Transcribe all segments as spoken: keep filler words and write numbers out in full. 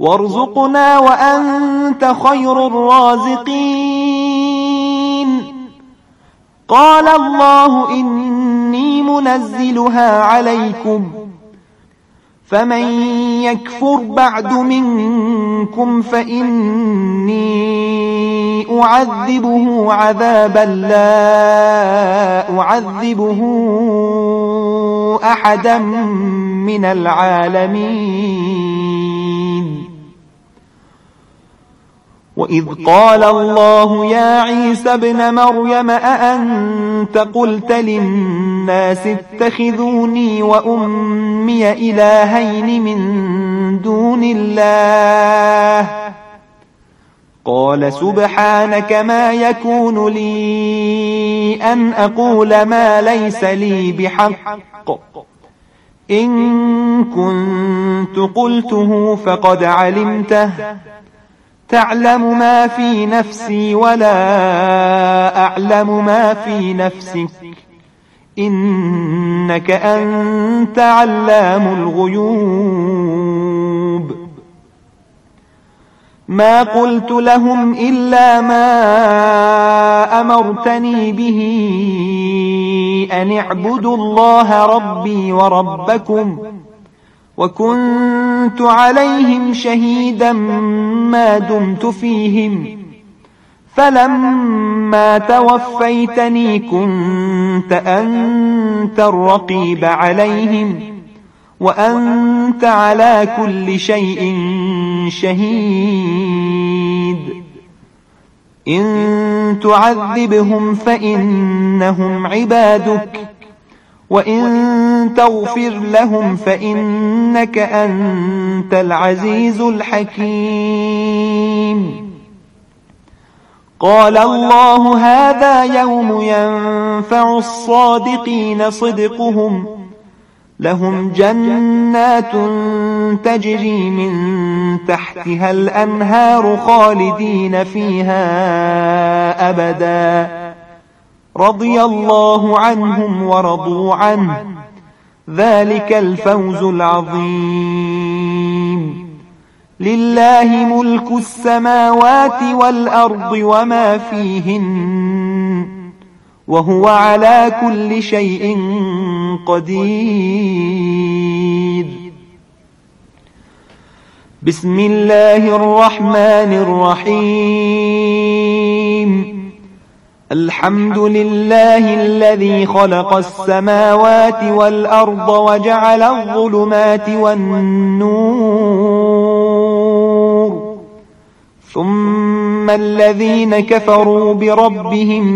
وارزقنا وأنت خير الرازقين. قال الله إني منزلها عليكم فمن يكفر بعد منكم فإني أعذبه عذابا لا أعذبه أحدا من العالمين. وإذ قال الله يا عيسى ابن مريم أأنت قلت للناس اتخذوني وأمي إلهين من دون الله؟ قال سبحانك ما يكون لي أن أقول ما ليس لي بحق، إن كنت قلته فقد علمته، تعلم ما في نفسي ولا أعلم ما في نفسك، إنك أنت علام الغيوب. ما قلت لهم إلا ما أمرتني به أن اعبدوا الله ربي وربكم، وكنت عليهم شهيدا ما دمت فيهم، فلما توفيتني كنت أنت الرقيب عليهم، وأنت على كل شيء شهيد. إن تعذبهم فإنهم عبادك، وإن تغفر لهم فإنك أنت العزيز الحكيم. قال الله هذا يوم ينفع الصادقين صدقهم، لهم جنات تجري من تحتها الأنهار خالدين فيها أبدا، رضي الله عنهم ورضوا عنه، ذلك الفوز العظيم. لله ملك السماوات والأرض وما فيهن، وهو على كل شيء قدير. بسم الله الرحمن الرحيم. الحمد لله الذي خلق السماوات والأرض وجعل الظلمات والنور، ثم الذين كفروا بربهم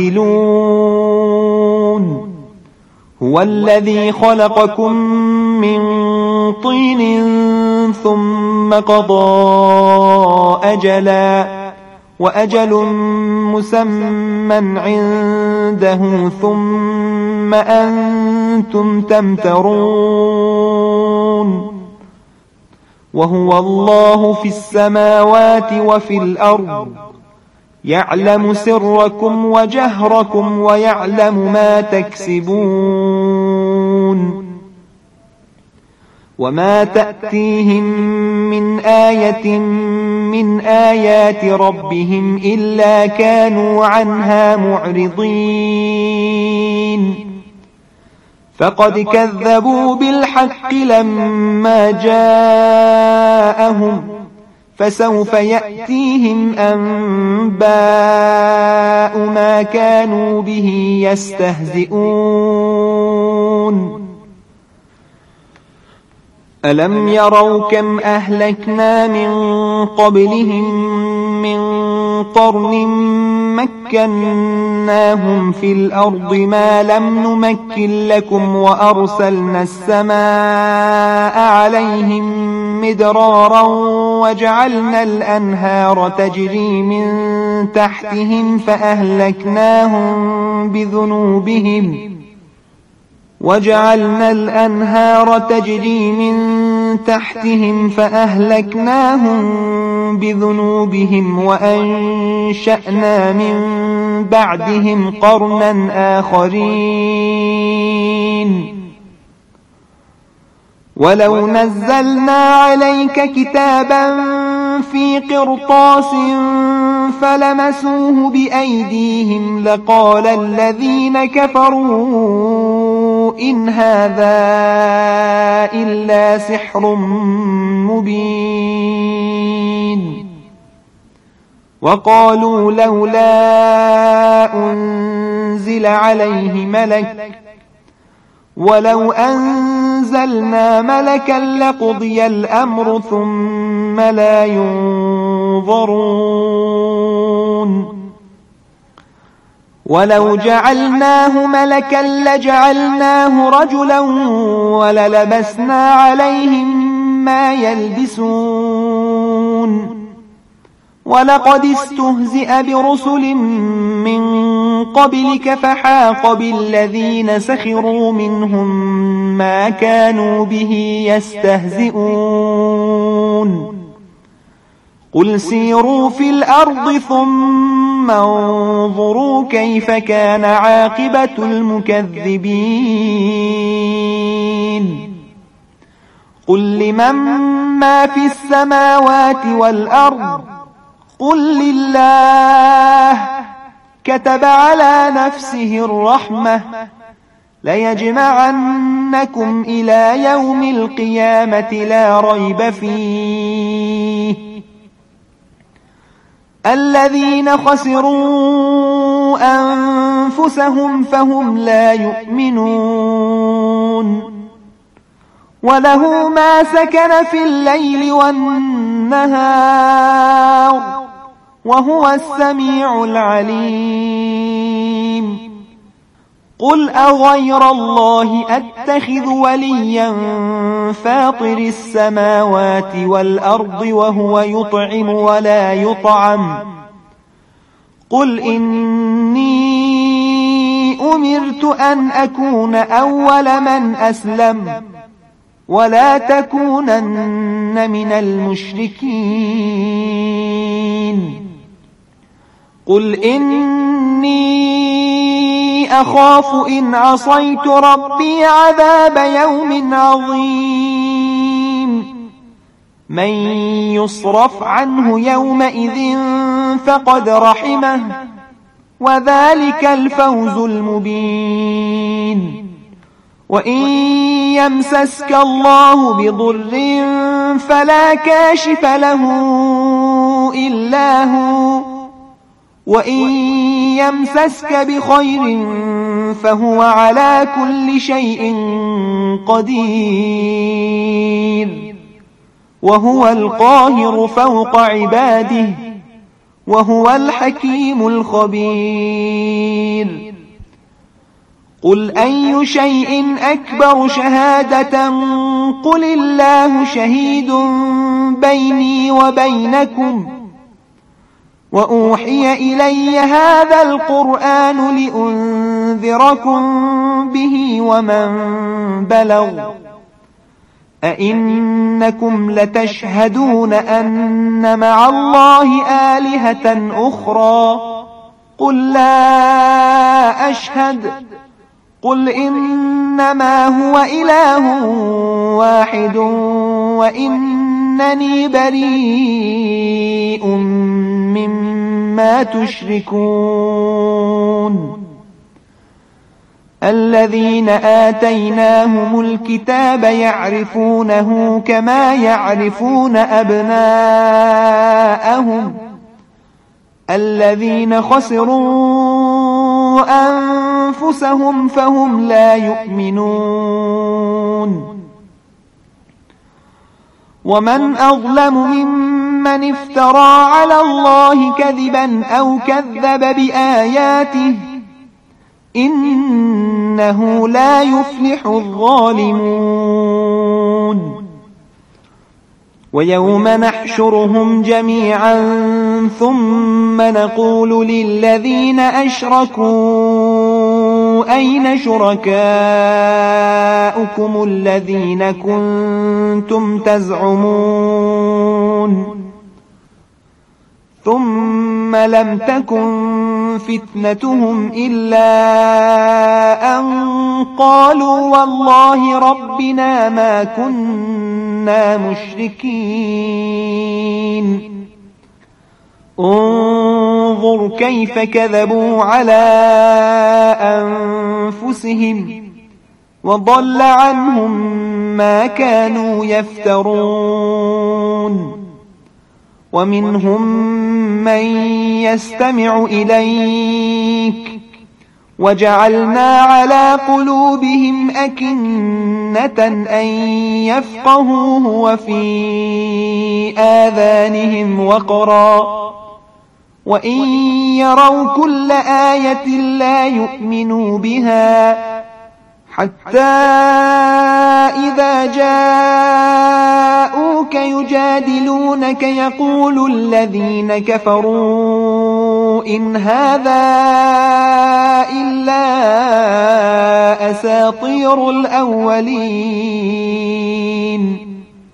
يعدلون. هو الذي خلقكم من طين ثم قضى أجلا، وأجل مسمى عنده، ثم أنتم تمترون. وهو الله في السماوات وفي الأرض، يعلم سركم وجهركم ويعلم ما تكسبون. وما تأتيهم من آية من آيات ربهم إلا كانوا عنها معرضين. فقد كذبوا بالحق لما جاءهم، فسوف يأتيهم أنباء ما كانوا به يستهزئون. ألم يروا كم أهلكنا من قبلهم من قرن مكناهم في الأرض ما لم نمكن لكم، وأرسلنا السماء عليهم مدرارا، وجعلنا الأنهار تجري من تحتهم فأهلكناهم بذنوبهم وجعلنا الأنهار تجري من تحتهم فأهلكناهم بذنوبهم، وأنشأنا من بعدهم قرنا آخرين. ولو نزلنا عليك كتابا في قرطاس فلمسوه بأيديهم لقال الذين كفروا إن هذا إلا سحر مبين وقالوا لولا أنزل عليه ملك ولو أنزلنا ملكا لقضي الأمر ثم لا ينظرون ولو جعلناه ملكا لجعلناه رجلا وللبسنا عليهم ما يلبسون ولقد استهزئ برسل من قبلك فحاق بالذين سخروا منهم ما كانوا به يستهزئون قل سيروا في الأرض ثم انظروا كيف كان عاقبة المكذبين قل لمن ما في السماوات والأرض قل لله كتب على نفسه الرحمة ليجمعنكم إلى يوم القيامة لا ريب فيه الذين خسروا أنفسهم فهم لا يؤمنون وله ما سكن في الليل والنهار وهو السميع العليم قل أغير الله أتخذ وليا فاطر السماوات والأرض وهو يطعم ولا يطعم قل إني أمرت أن أكون أول من أسلم ولا تكونن من المشركين قل إني أخاف إن عصيت ربي عذاب يوم عظيم من يصرف عنه يومئذ فقد رحمه وذلك الفوز المبين وإن يمسسك الله بضر فلا كاشف له إلا هو وإن يمسسك بخير فهو على كل شيء قدير وهو القاهر فوق عباده وهو الحكيم الخبير قل أي شيء أكبر شهادة قل الله شهيد بيني وبينكم وأوحي إلي هذا القرآن لأنذركم به ومن بلغ أئنكم لتشهدون أن مع الله آلهة أخرى قل لا أشهد قل إنما هو إله واحد وإنني بريء مما تشركون الذين آتيناهم الكتاب يعرفونه كما يعرفون أبناءهم الذين خسروا أنفسهم فهم لا يؤمنون ومن أظلم ممن افترى على الله كذبا أو كذب بآياته إنه لا يفلح الظالمون ويوم نحشرهم جميعا ثم نقول للذين أشركوا أين شركاؤكم الذين كنتم تزعمون ثم لم تكن فتنتهم إلا أن قالوا والله ربنا ما كنا مشركين انظر كيف كذبوا على أنفسهم وضل عنهم ما كانوا يفترون ومنهم من يستمع إليك وجعلنا على قلوبهم أكنة أن يفقهوه وفي آذانهم وقرا وإن يروا كل آية لا يؤمنوا بها حتى إذا جاءوك يجادلونك يقول الذين كفروا إن هذا إلا أساطير الأولين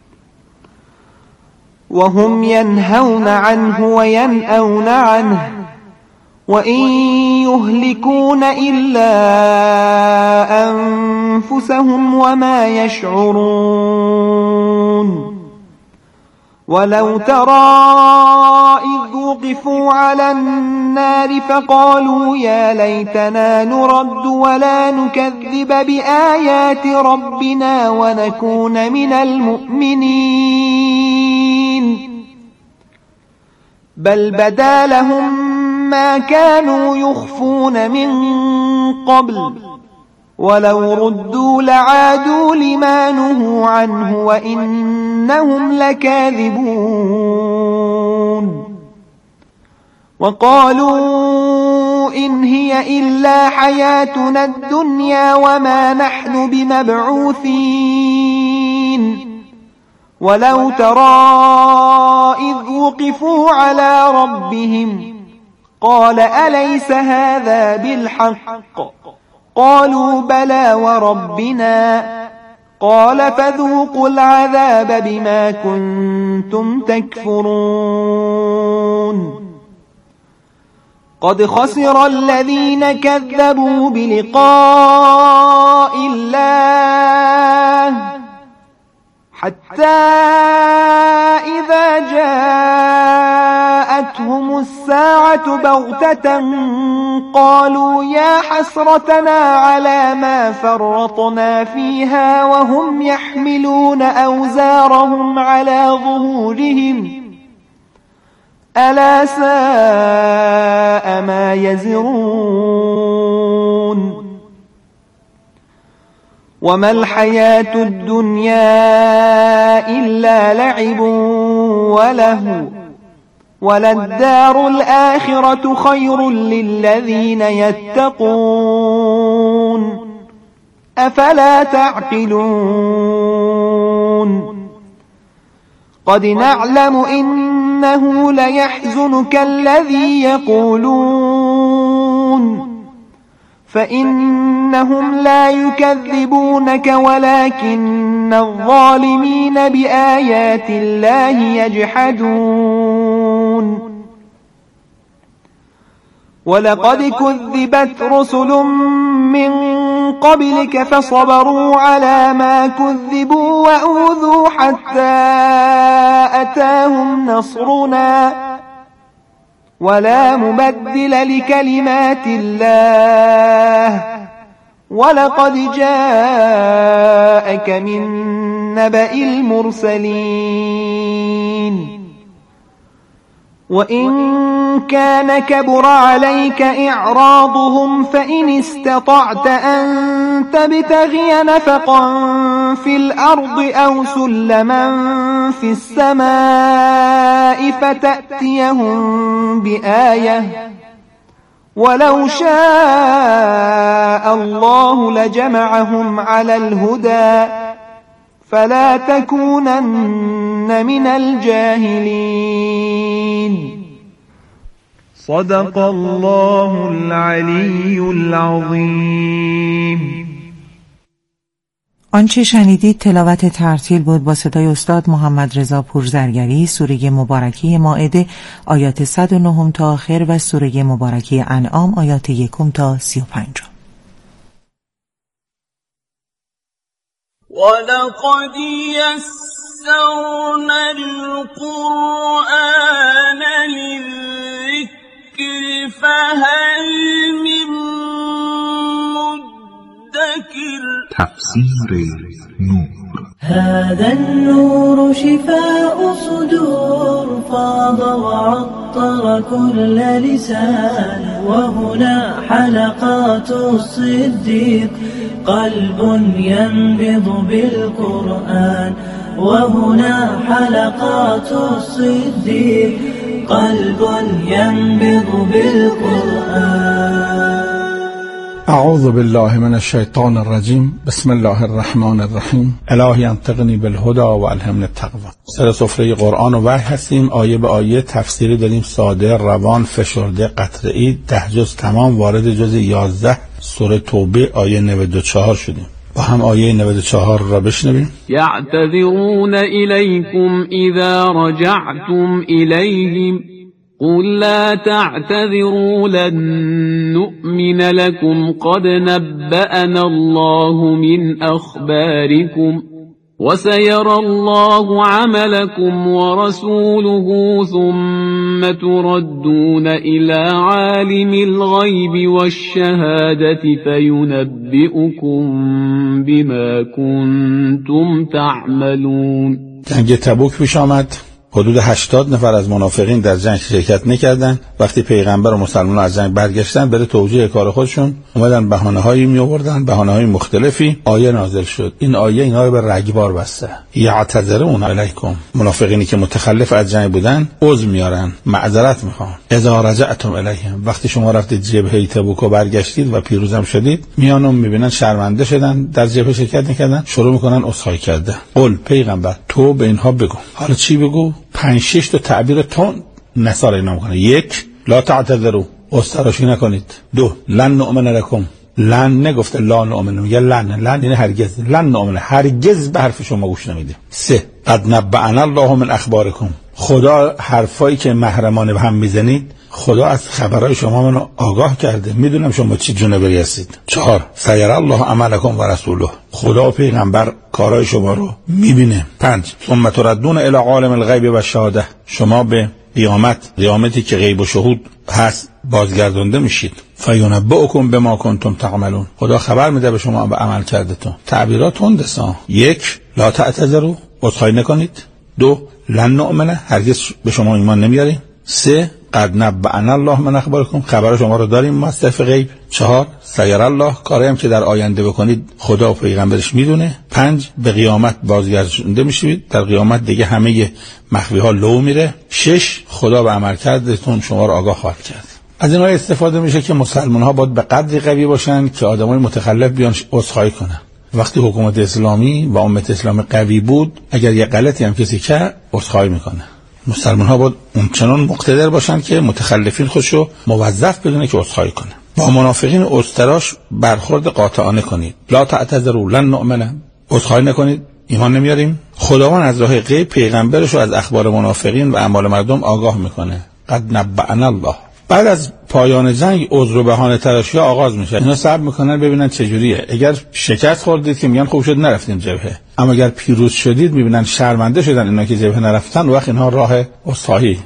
وهم ينهون عنه وينأون عنه وإن يهلكون إلا أنفسهم وما يشعرون ولو ترى إذ وقفوا على النار فقالوا يا ليتنا نرد ولا نكذب بآيات ربنا ونكون من المؤمنين بل بدا لهم ما كانوا يخفون من قبل ولو ردوا لعادوا لما نهوا عنه وإنهم لكاذبون وقالوا إن هي إلا حياتنا الدنيا وما نحن بمبعوثين ولو ترى إذ وقفوا على ربهم قال أليس هذا بالحق قالوا بلى وربنا قال فذوقوا العذاب بما كنتم تكفرون قد خسر الذين كذبوا بلقاء الله حتى إذا جاءتهم الساعة بغتة قالوا يا حسرتنا على ما فرطنا فيها وهم يحملون أوزارهم على ظهورهم ألا ساء ما يزرون وما الحياة الدنيا إلا لعب وله وللدار الآخرة خير للذين يتقون أفلا تعقلون قد نعلم إنه ليحزنك الذي يقولون فإنهم لا يكذبونك ولكن الظالمين بآيات الله يجحدون ولقد كذبت رسل من قبلك فصبروا على ما كذبوا وأوذوا حتى أتاهم نصرنا ولا مبدل لكلمات الله ولقد جاءك من نبأ المرسلين وإن كان كبر عليك إعراضهم فإن استطعت أن تبتغي نفقا في الأرض أو سلما في السماء فتأتيهم بآية ولو شاء الله لجمعهم على الهدى فلا تكونن من الجاهلين. صدق الله العلی العظیم. آنچه شنیدید تلاوت ترتیل بود با صدای استاد محمد رضا پورزرگری، سوره مبارکه مائده آیات صد و نه تا آخر و سوره مبارکه انعام آیات یکم تا سی و پنج. ولقد يسرنا القرآن للذكر فهل من مدكر. تفسیر نور. هذا النور شفاء صدور فاض وعطر كل لسان وهنا حلقات الصديق قلب ينبض بالقرآن وهنا حلقات الصديق قلب ينبض بالقرآن. اعوذ بالله من الشیطان الرجیم. بسم الله الرحمن الرحیم. الهی انطقنی بالهدى و الهمنی التقوی. سر سفره قرآن و وحی هستیم. آیه به آیه تفسیری داریم، ساده، روان، فشرده، قطعی. ده جز تمام وارد جز یازده سوره توبه آیه نود و چهار شدیم. با هم آیه نود و چهار را بشنویم. یعتذرون الیکم اذا رجعتم الیهم قل لا تعتذروا لن نؤمن لكم قد نبأنا الله من أخباركم وسيرى الله عملكم ورسوله ثم تردون إلى عالم الغيب والشهادة فينبئكم بما كنتم تعملون. جنگ تبوک پیش آمد. حدود هشتاد نفر از منافقین در جنگ شرکت نکردن. وقتی پیغمبر و مسلمانان از جنگ برگشتن برای توجیه کار خودشون اومدن بهانه‌هایی می آوردن، بهانه‌های مختلفی. آیه نازل شد. این آیه اینا رو به رگبار بسته. یعتذرون علیکم. منافقینی که متخلف از جنگ بودن عذر میارن، معذرت میخوان. اذا رجعتم الیهم. وقتی شما رفتید جبهه تبوک و برگشتید و پیروزم شدید، میان و میبینن شرمنده شدن، در جبهه شرکت نکردن، شروع میکنن عذرخواهی کردن. قل پیغمبر تو به اینها بگو. حالا چی بگو؟ پنج شش تا تعبیر تون نثار اینا میکنه. یک، لا تعتذروا، عذرخواهی نکنید. دو، لن نؤمن لكم. لن نگفته لا نؤمن، میگه لن. لن یعنی هرگز. لن نؤمن، هرگز به حرف شما گوش نمیده. سه، قد نبأنا الله من اخبارکم. خدا حرفایی که محرمانه به هم میزنید، خدا از خبرهای شما منو آگاه کرده، میدونم شما چی جونبری هستید. چهار، سیری الله عملکم و رسوله. خدا و پیغمبر کارهای شما رو میبینه. پنج، ثم تردون الی عالم الغیب و الشهاده. شما به قیامت، قیامتی که غیب و شهود هست، بازگردانده میشید. فینبئکم بما کنتم تعملون. خدا خبر میده به شما به عمل کردتون. تعبیرات تندسا. یک، لا تعتذروا، عذرخواهی نکنید. دو، لن نؤمن، هرگز به شما ایمان نمیاریم. سه، قد نبأنا الله من اخبارکم، خبر شما رو داریم ما از طرف غیب. چهار، سیر الله، کاری هم که در آینده بکنید خدا و پیغمبرش میدونه. پنج، به قیامت بازگردانده میشید، در قیامت دیگه همه مخفی ها لو میره. شش، خدا به عمل کردتون شما رو آگاه خواهد کرد. از اینها استفاده میشه که مسلمان ها باید به قدری قوی باشن که آدمای متخلف بیان عذرخواهی کنن. وقتی حکومت اسلامی و امت اسلام قوی بود، اگر یه غلطی هم کسی کرد عذرخواهی میکنه. مسلمان ها باید اونچنان مقتدر باشن که متخلفین خودشو موظف بدونه که عذرخواهی کنه. با منافقین استراش برخورد قاطعانه کنید. لا تعتذروا لن نؤمن، عذرخواهی نکنید، ایمان نمیاریم. خداوند از راه غیب پیغمبرشو از اخبار منافقین و اعمال مردم آگاه میکنه. قد نبأنا الله. بعد از پایان جنگ عذر و بهانه تراشی آغاز میشه. اینا صبر میکنن ببینن چه جوریه. اگر شکست خوردید که میگن خوب شد نرفتیم جبهه، اما اگر پیروز شدید میبینن شرمنده شدن اینا که جبهه نرفتن، وقت اینها راه عذرخواهی.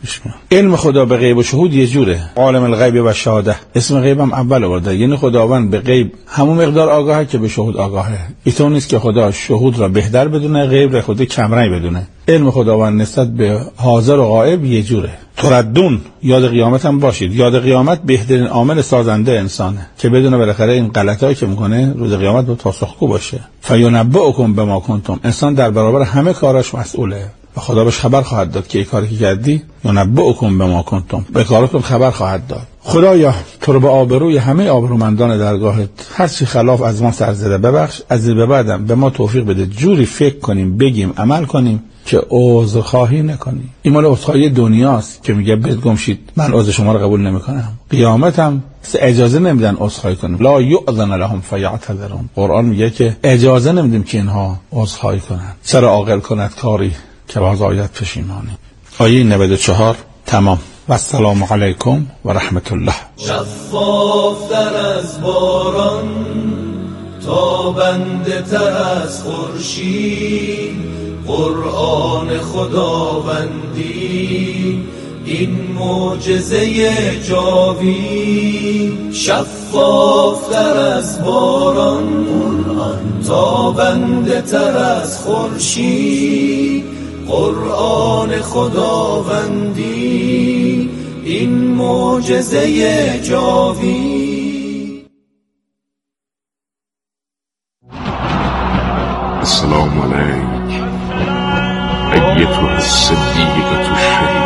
علم خدا به غیب و شهود یه جوره. عالم الغیب و شهاده. اسم غیب هم اول آورده، یعنی خداوند به غیب همون مقدار آگاهه که به شهود آگاهه. اینطور نیست که خدا شهود را بهتر بدونه، غیب را خود کمرنگ بدونه. علم خداوند نسبت به حاضر و غایب یه جوره. تردون، یاد قیامت هم باشید. یاد قیامت بهترین عامل سازنده انسانه که بدونه بالاخره این غلطایی که میکنه روز قیامت با پاسخگو باشه. فینبئکم بما کنتم. انسان در برابر همه کاراش مسئوله و خدا بهش خبر خواهد داد که این کاری که کردی، ینبئکم بما کنتم، به کارتون خبر خواهد داد. خدایا تو رو به آبروی همه آبرومندان درگاهت هر چی خلاف از ما سر زده ببخش. از این به بعدم به ما توفیق بده جوری فکر کنیم، بگیم، عمل کنیم که عذرخواهی نکنیم. این مال عذرخواهی دنیاست که میگه بد گم شید، من عذر شما رو قبول نمیکنم. قیامت هم اجازه نمیدن عذرخواهی کنیم. لا یؤذن لهم فیعتذرون. قرآن میگه که اجازه نمیدیم که اینها عذرخواهی کنن. چرا عاقل کند کاری که باز آید پشیمانی. آیه نود و چهار تمام. و السلام علیکم و رحمت الله. شفافتر از باران تابنده تر از خورشید، قرآن خداوندی این معجزه جاوید. شفاف تر از باران قرآن، تابنده تر از خورشید، قرآن خداوندی این معجزه جاوید. السلام علیک ایتها الصدیقة الشهیدة.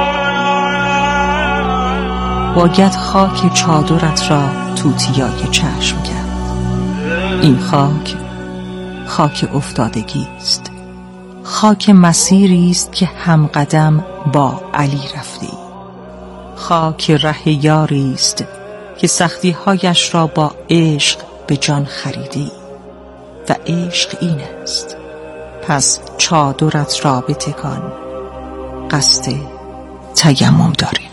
باید خاک چادرت را توتیای چشم کرد. این خاک خاک افتادگی است، خاک مسیری است که هم قدم با علی رفتی، خاک ره یاری است که سختی هایش را با عشق به جان خریدی و عشق این است. پس چادرت را بتکان، قصد تیمم داریم.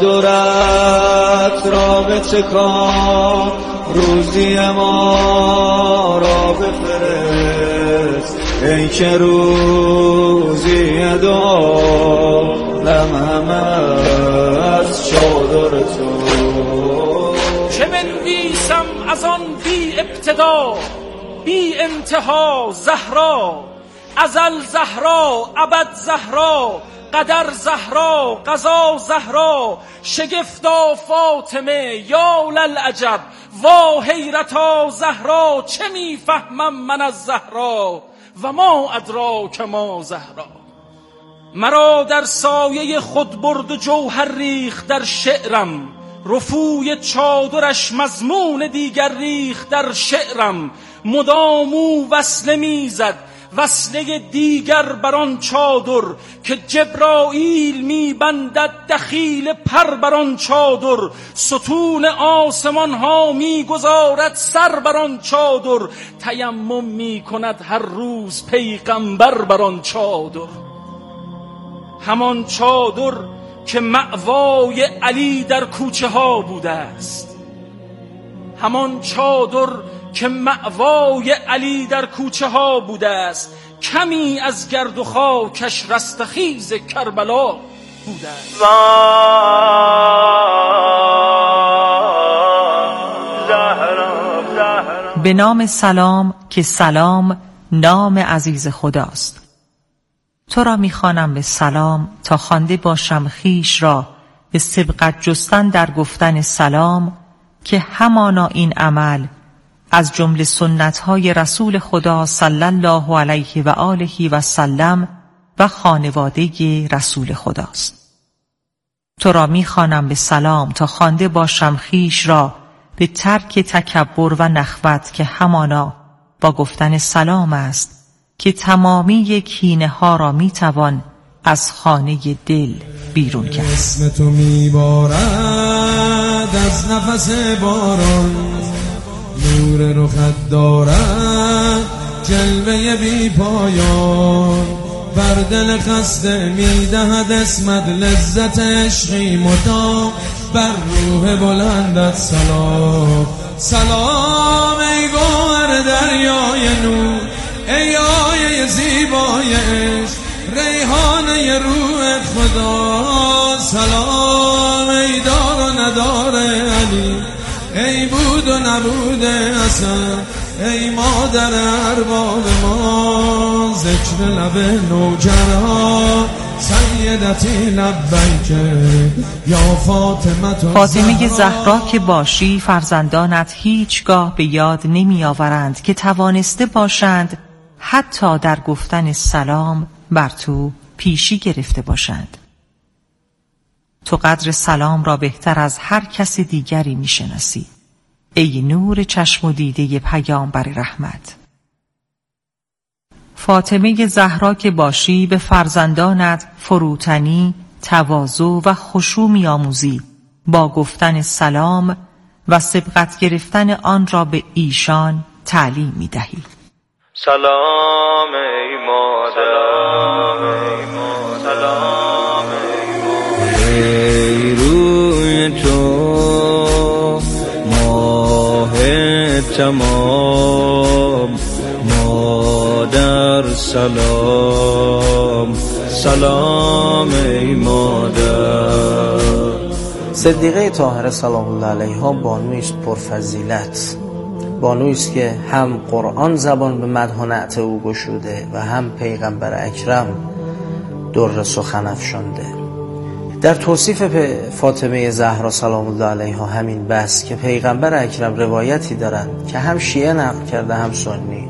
چادرت را بتکان، روزی ما را بفرست، ای که روزی دعا لمهم از چادر تو. چه بنویسم از آن بی ابتدا بی انتها زهرا، ازل زهرا ابد زهرا، قدر زهرا قضا زهرا، شگفتا فاطمه یا للعجب، وا حیرتا زهرا، چه میفهمم من از زهرا و ما ادراک ما زهرا. مرا در سایه خود برد جوهر ریخت در شعرم، رفوی چادرش مضمون دیگر ریخت در شعرم، مدامو وصله میزد وصله دیگر بران چادر، که جبرائیل میبندد دخیل پر بران چادر، ستون آسمان ها میگذارد سر بران چادر، تیمم میکند هر روز پیغمبر بران چادر. همان چادر که مأوای علی در کوچه ها بوده است، همان چادر که مأوای علی در کوچه ها بوده است، کمی از گرد و خاکش رستخیز کربلا بوده است. به نام سلام که سلام نام عزیز خداست. تو را میخوانم به سلام تا خوانده باشم خیش را به سبقت جستن در گفتن سلام، که همانا این عمل از جمله سنت‌های رسول خدا صلی الله علیه و آله و سلم و خانواده رسول خداست. تو را میخوانم به سلام تا خوانده باشم خیش را به ترک تکبر و نخوت، که همانا با گفتن سلام است که تمامی کینه ها را میتوان از خانه دل بیرون کرد. اسم تو میبارد از نفس باران، نور رخت دارد جلوه بی پایان، بر دل خسته میدهد اسمت لذت عشقی مدام، بر روح بلندت سلام. سلام ای گوهر دریای نور، ای آیه زیبای عشق، ریحانه روح خدا. سلام ای دار و ندار علی، ای بود و نبود حسن، ای مادر ارباب ما. ذکر لب نوجران سیدتی لبیک یا فاطمه. فاطمه زهرا که باشی فرزندانت هیچگاه به یاد نمی آورند که توانسته باشند حتی در گفتن سلام بر تو پیشی گرفته باشند. تو قدر سلام را بهتر از هر کس دیگری می شناسی، ای نور چشم و دیده پیامبر رحمت. فاطمه زهرا که باشی به فرزندانت فروتنی، تواضع و خشوع می آموزی، با گفتن سلام و سبقت گرفتن آن را به ایشان تعلیم می دهی. سلام ای مادر، سلام ای مادر، ای روی تو ماه تمام، سلام ای مادر. صدیقه طاهره سلام الله علیها بانویی است پرفضیلت، بانویی است که هم قرآن زبان به مدح و نعت او گشوده و هم پیغمبر اکرم در سخن افشانده. در توصیف فاطمه زهرا سلام الله علیها همین بس که پیغمبر اکرم روایتی دارند که هم شیعه نقل کرده هم سنی.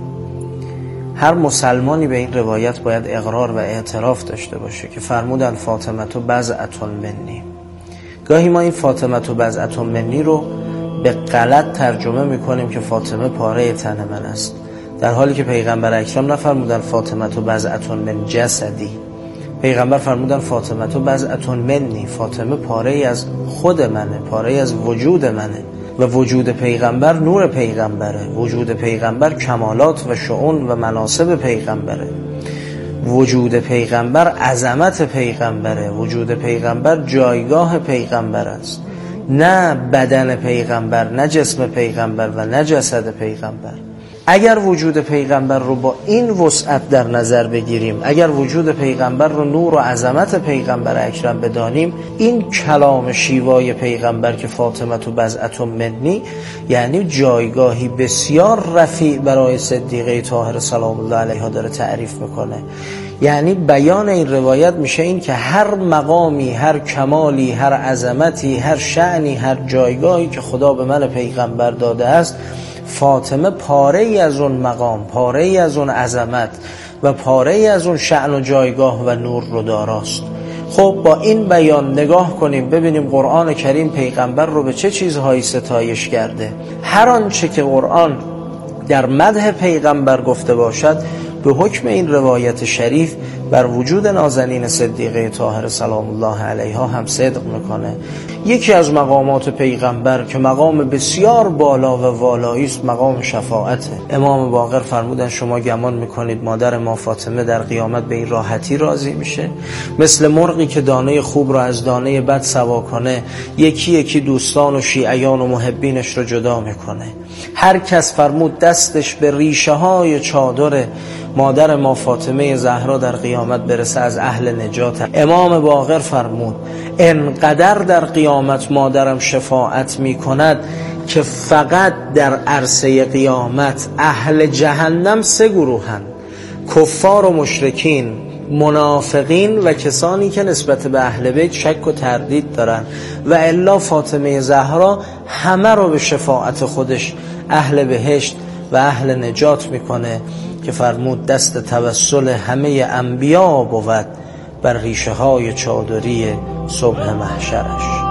هر مسلمانی به این روایت باید اقرار و اعتراف داشته باشه که فرمودن فاطمه تو بضعة منی. گاهی ما این فاطمه تو بضعة منی رو به غلط ترجمه میکنیم که فاطمه پاره تن من است، در حالی که پیغمبر اکرم نفرمودن فاطمه تو بضعة من جسدی. پیغمبر فرمودن فاطمه تو بضعة منی، فاطمه پاره ای از خود منه، پاره ای از وجود منه. و وجود پیغمبر نور پیغمبره، وجود پیغمبر کمالات و شؤون و مناصب پیغمبره، وجود پیغمبر عظمت پیغمبره، وجود پیغمبر جایگاه پیغمبر است، نه بدن پیغمبر، نه جسم پیغمبر و نه جسد پیغمبر. اگر وجود پیغمبر رو با این وسعت در نظر بگیریم، اگر وجود پیغمبر رو نور و عظمت پیغمبر اکرم بدانیم، این کلام شیوای پیغمبر که فاطمه تو بضعة منی یعنی جایگاهی بسیار رفیع برای صدیقه طاهره سلام الله علیها داره تعریف میکنه. یعنی بیان این روایت میشه این که هر مقامی، هر کمالی، هر عظمتی، هر شأنی، هر جایگاهی که خدا به من پیغمبر داده است، فاطمه پاره ای از اون مقام، پاره ای از اون عظمت و پاره ای از اون شأن و جایگاه و نور رو داراست. خب با این بیان نگاه کنیم ببینیم قرآن کریم پیغمبر رو به چه چیزهایی ستایش کرده. هر آنچه که قرآن در مدح پیغمبر گفته باشد به حکم این روایت شریف بر وجود نازنین صدیقه طاهره سلام الله علیها هم صدق میکنه. یکی از مقامات پیغمبر که مقام بسیار بالا و والایی است مقام شفاعته. امام باقر فرمودن شما گمان میکنید مادر ما فاطمه در قیامت به این راحتی راضی میشه؟ مثل مرغی که دانه خوب را از دانه بد سوا کنه، یکی یکی دوستان و شیعیان و محبینش رو جدا میکنه. هر کس فرمود دستش به ریشه های چادر مادر ما فاطمه زهرا در قیامت برسه از اهل نجات. امام باقر فرمود انقدر در قیامت مادرم شفاعت می کند که فقط در عرصه قیامت اهل جهنم سه گروهند: کفار و مشرکین، منافقین و کسانی که نسبت به اهل بیت شک و تردید دارن، و الا فاطمه زهرا همه رو به شفاعت خودش اهل بهشت و اهل نجات میکنه که فرمود دست توسل همه انبیا بود بر ریشه های چادری صبح محشرش.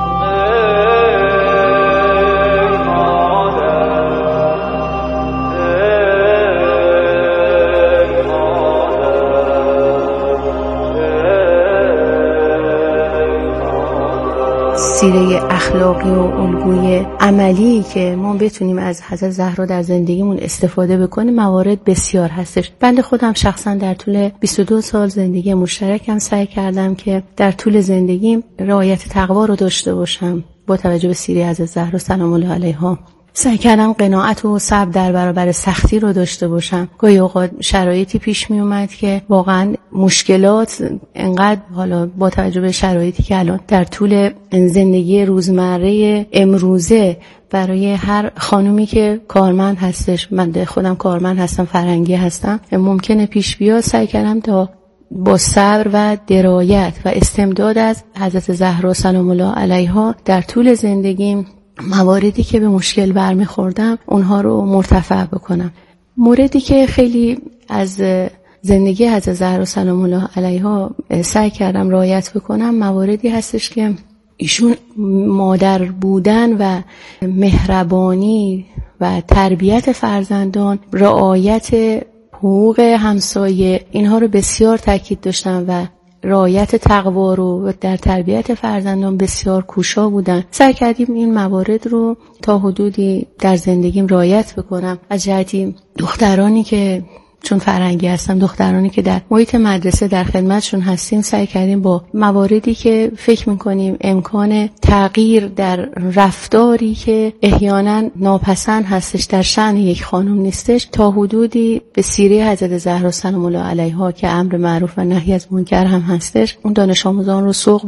سیره اخلاقی و الگوی عملی که ما بتونیم از حضرت زهرا در زندگیمون استفاده بکنیم موارد بسیار هستش. بنده خودم شخصا در طول بیست و دو سال زندگی مشترکم سعی کردم که در طول زندگیم رعایت تقوا رو داشته باشم. با توجه به سیره حضرت زهرا سلام الله علیها سعی کردم قناعت و صبر در برابر سختی رو داشته باشم. گاهی اوقات شرایطی پیش می اومد که واقعا مشکلات انقدر، حالا با توجه به شرایطی که الان در طول زندگی روزمره امروزه برای هر خانومی که کارمند هستش، من خودم کارمند هستم، فرنگی هستم، ممکنه پیش بیاد، سعی کردم تا با صبر و درایت و استمداد از حضرت زهرا سلام الله علیها در طول زندگیم مواردی که به مشکل برمیخوردم اونها رو مرتفع بکنم. موردی که خیلی از زندگی حضرت زهرا سلام الله علیها سعی کردم رعایت بکنم مواردی هستش که ایشون مادر بودن و مهربانی و تربیت فرزندان، رعایت حقوق همسایه، اینها رو بسیار تاکید داشتن و رعایت تقوا رو در تربیت فرزندان بسیار کوشا بودن. سعی کردیم این موارد رو تا حدودی در زندگیم رعایت بکنم. از جهتی دخترانی که چون فرهنگی هستم، دخترانی که در محیط مدرسه در خدمتشون هستیم، سعی کردیم با مواردی که فکر میکنیم امکان تغییر در رفتاری که احیانا ناپسند هستش در شأن یک خانم نیستش، تا حدودی به سیره حضرت زهرا سلام الله علیها که امر معروف و نهی از منکر هم هستش، اون دانش آموزان رو سوق